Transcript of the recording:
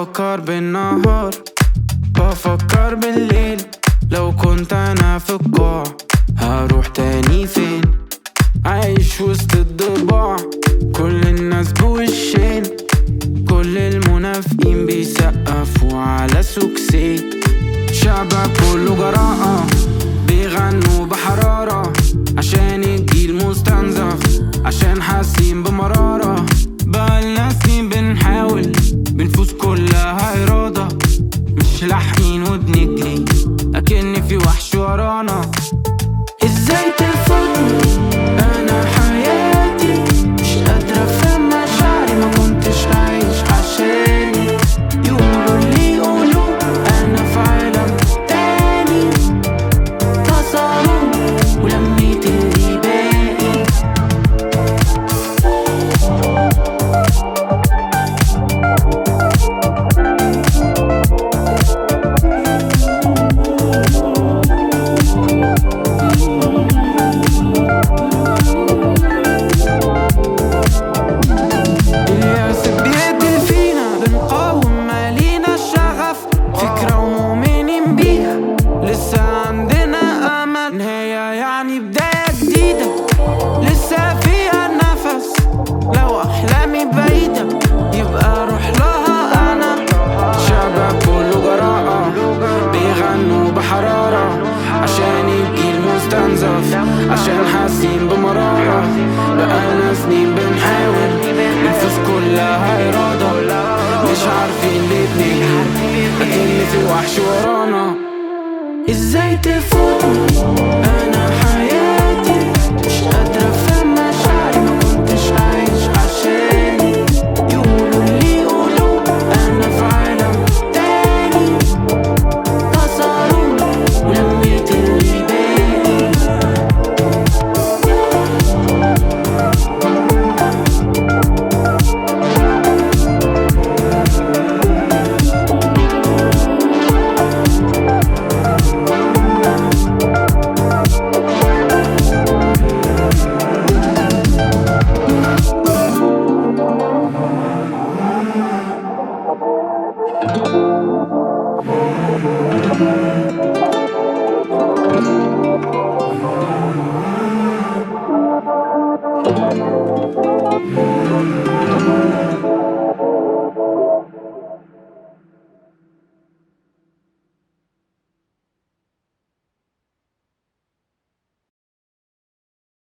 بفكر بالنهار، بفكر بالليل. لو كنت انا في القاع هروح تاني فين؟ عايش وسط الضباع، كل الناس بوشين، كل المنافقين بيسقفوا على سوكسي. شعبك كله جراءة، بيغنوا بحرارة عشان الجيل مستنزف، عشان حاسين بمرارة. بقالنا سنين بنحاول بنفوز كلها إرادة، مش لاحقين وبنجري أكن في وحش ورانا. ازاي تفوتني انا حياتي، مش قادرة افهم مشاعري، ما كنتش عايش عشاني. يقولوا اللي يقولوا انا في عالم تاني، تصاروا ولميت اللي باقي. الياس بيقتل فينا، بنقاوم مالينا الشغف، فكرة ومؤمنين بيها، لسه عندنا أمل. نهاية يعني بداية جديدة، لسه فيها النفس. لو أحلامي بعيدة يبقى أروح لها أنا. شعبك كله جراءة، بيغنوا بحرارة عشان الجيل مستنزف، عشان حاسين بمرارة. بقالنا سنين بنحاول بنفوز كلها إرادة، مش عارفين ليه بنجري أكن في وحش ورانا. ازاي تفوتني انا